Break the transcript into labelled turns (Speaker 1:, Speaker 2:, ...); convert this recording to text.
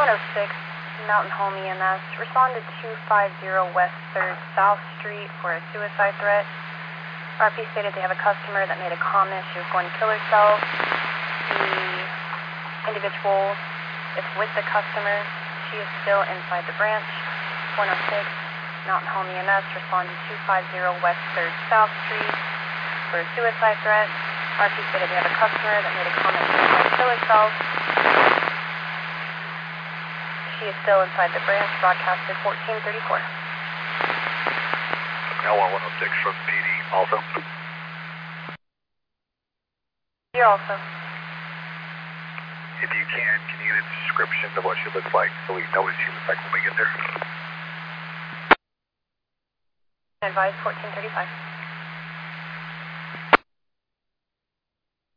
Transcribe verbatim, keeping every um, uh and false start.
Speaker 1: one oh six, Mountain Home E M S. Responded two five zero West third South Street for a suicide threat. R P stated they have a customer that made a comment she was going to kill herself. The individual is with the customer. She is still inside the branch. one oh six, Mountain Home E M S. Responded two five zero West third South Street for a suicide threat. R P stated they have a customer that made a comment she was going to kill herself. She is still inside the branch. Broadcasted fourteen thirty-four.
Speaker 2: L one one oh six from P D also.
Speaker 1: You're also.
Speaker 2: If you can, can you give a description of what she looks like so we know what she looks like when we get there?
Speaker 1: Advise fourteen thirty-five.